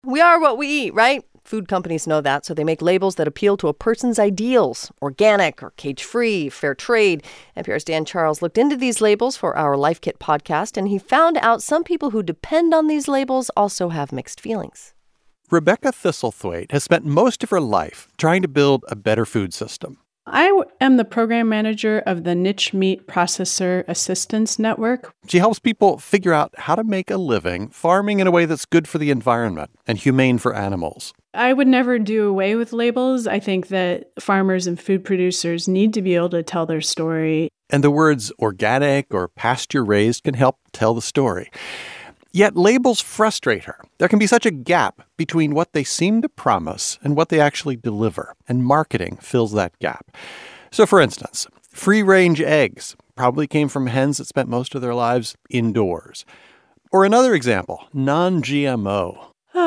We are what we eat, right? Food companies know that, so they make labels that appeal to a person's ideals. Organic or cage-free, fair trade. NPR's Dan Charles looked into these labels for our Life Kit podcast, and he found out some people who depend on these labels also have mixed feelings. Rebecca Thistlethwaite has spent most of her life trying to build a better food system. I am the program manager of the Niche Meat Processor Assistance Network. She helps people figure out how to make a living farming in a way that's good for the environment and humane for animals. I would never do away with labels. I think that farmers and food producers need to be able to tell their story. And the words organic or pasture-raised can help tell the story. Yet labels frustrate her. There can be such a gap between what they seem to promise and what they actually deliver, and marketing fills that gap. So, for instance, free-range eggs probably came from hens that spent most of their lives indoors. Or another example, non-GMO.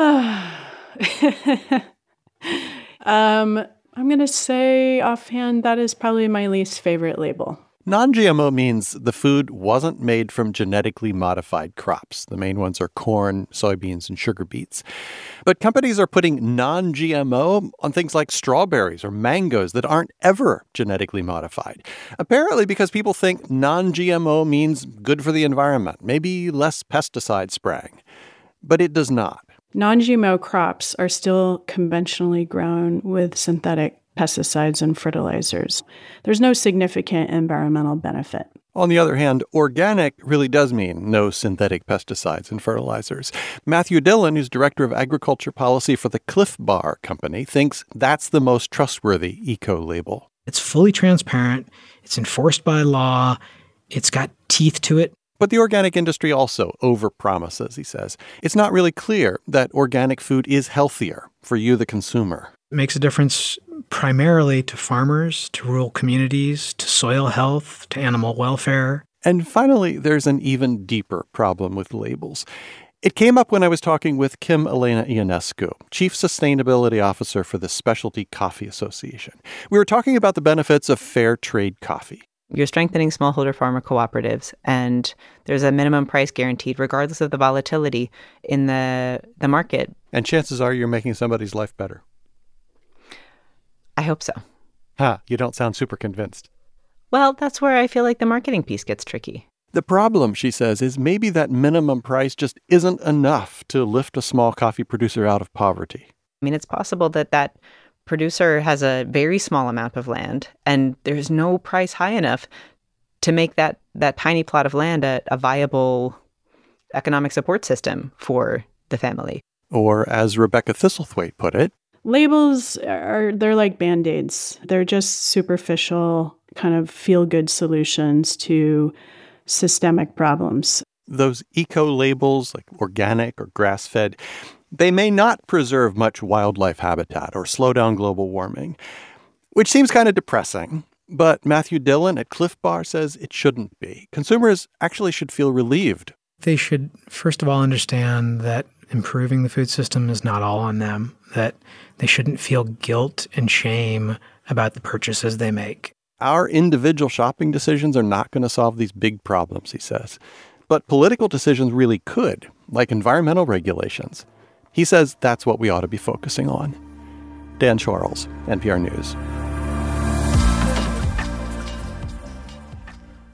I'm going to say offhand that is probably my least favorite label. Non-GMO means the food wasn't made from genetically modified crops. The main ones are corn, soybeans, and sugar beets. But companies are putting non-GMO on things like strawberries or mangoes that aren't ever genetically modified. Apparently because people think non-GMO means good for the environment, maybe less pesticide spraying. But it does not. Non-GMO crops are still conventionally grown with synthetic pesticides and fertilizers. There's no significant environmental benefit. On the other hand, organic really does mean no synthetic pesticides and fertilizers. Matthew Dillon, who's director of agriculture policy for the Cliff Bar Company, thinks that's the most trustworthy eco-label. It's fully transparent. It's enforced by law. It's got teeth to it. But the organic industry also overpromises, he says. It's not really clear that organic food is healthier for you, the consumer. It makes a difference primarily to farmers, to rural communities, to soil health, to animal welfare. And finally, there's an even deeper problem with labels. It came up when I was talking with Kim Elena Ionescu, Chief Sustainability Officer for the Specialty Coffee Association. We were talking about the benefits of fair trade coffee. You're strengthening smallholder farmer cooperatives, and there's a minimum price guaranteed regardless of the volatility in the market. And chances are you're making somebody's life better. I hope so. You don't sound super convinced. Well, that's where I feel like the marketing piece gets tricky. The problem, she says, is maybe that minimum price just isn't enough to lift a small coffee producer out of poverty. I mean, it's possible that producer has a very small amount of land, and there's no price high enough to make that tiny plot of land a viable economic support system for the family. Or, as Rebecca Thistlethwaite put it, labels they're like Band-Aids. They're just superficial, kind of feel-good solutions to systemic problems. Those eco-labels, like organic or grass-fed, they may not preserve much wildlife habitat or slow down global warming, which seems kind of depressing. But Matthew Dillon at Cliff Bar says it shouldn't be. Consumers actually should feel relieved. They should, first of all, understand that improving the food system is not all on them, that they shouldn't feel guilt and shame about the purchases they make. Our individual shopping decisions are not going to solve these big problems, he says. But political decisions really could, like environmental regulations. He says that's what we ought to be focusing on. Dan Charles, NPR News.